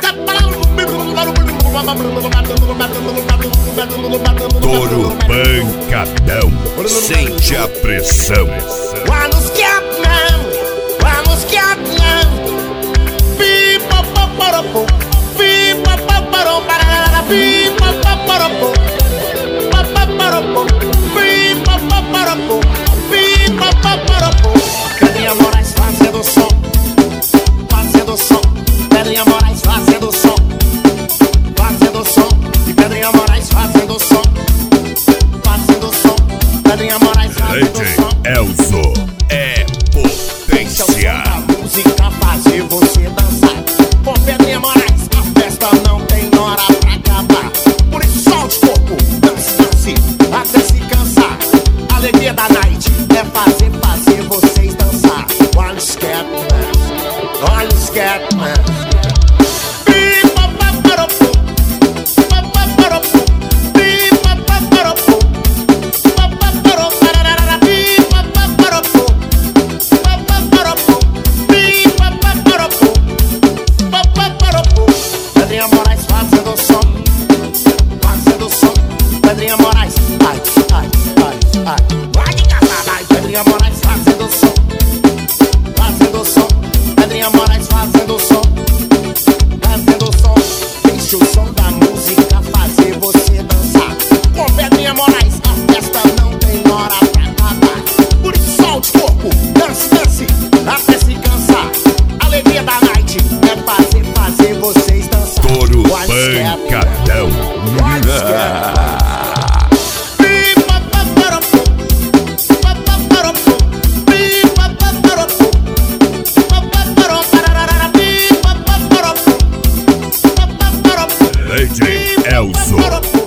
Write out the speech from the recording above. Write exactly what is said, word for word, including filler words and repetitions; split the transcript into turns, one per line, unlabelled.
Touro pancadão, sente a pressão.
Vamos que não, vamos que não. Pipa paporopo, pipa paporom para pipa paporopo, paporopo, pipa paporopo, pipa paporopo. Pedrinha Moraes fazendo som, fazendo som. Pedrinha Moraes fazendo som, fazendo som. E Pedrinha Moraes fazendo som, fazendo som. Pedrinha Moraes fazendo som.
Elzo é potência.
A música fazer você dançar. Com Pedrinha Moraes, a festa não tem hora pra acabar. Por isso solte o corpo, dance, dance, até se cansar. A alegria da night é fazer, fazer vocês dançar. Olha o Scatman, olha o Scatman. Pedrinha Moraes fazendo som, fazendo som. Pedrinha Moraes, ai, ai, ai, ai. Vai de casa, vai. Pedrinha Moraes fazendo som, fazendo som. Pedrinha Moraes fazendo som, fazendo som. Deixa o som da música fazer você dançar. Com Pedrinha Moraes, a festa não tem hora pra acabar. Por isso solte o corpo, dance, dance, até se cansar. A alegria da night é fazer, fazer vocês dançar.
Touro pancadão. D J Elzo.